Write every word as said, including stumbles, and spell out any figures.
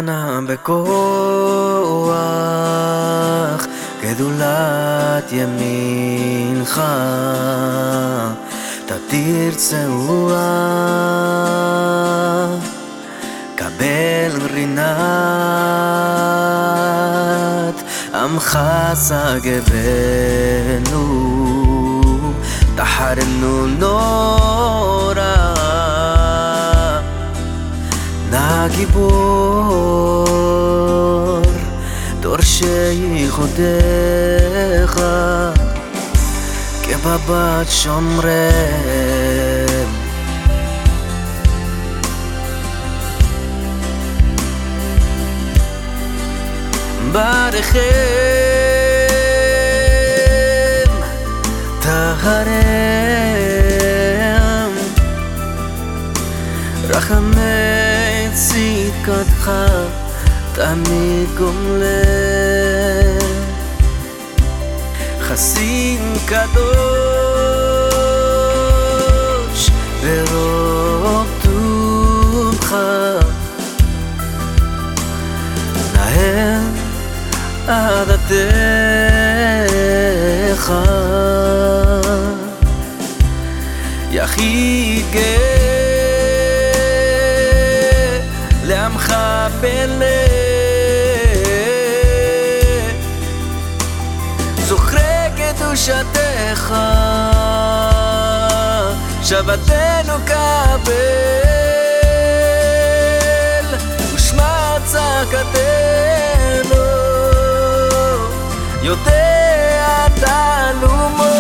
אנא בכוח גדולת ימינך תתיר צעורה קבל רינת עמך סגבנו תחרנו נורא נא גיבור דורשי חודך כבבת שומרם ברכם תהרם רחמי צדקתך תמיד גומלה חסין קדוש ברוב טובך נהל עדתך יחיד גאה לעמך פלא זוכרי קדושתך שבתנו קבל ושמע צעקתנו יודע תעלומו